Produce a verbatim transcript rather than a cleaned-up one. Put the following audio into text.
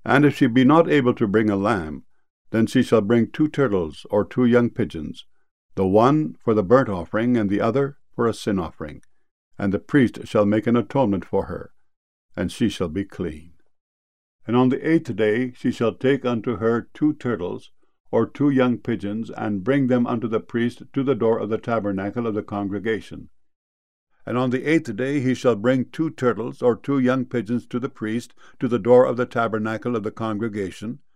And if she be not able to bring a lamb, then she shall bring two turtles or two young pigeons, the one for the burnt offering, and the other for a sin offering. And the priest shall make an atonement for her, and she shall be clean. And on the eighth day she shall take unto her two turtles, or two young pigeons, and bring them unto the priest to the door of the tabernacle of the congregation. And on the eighth day he shall bring two turtles or two young pigeons to the priest to the door of the tabernacle of the congregation,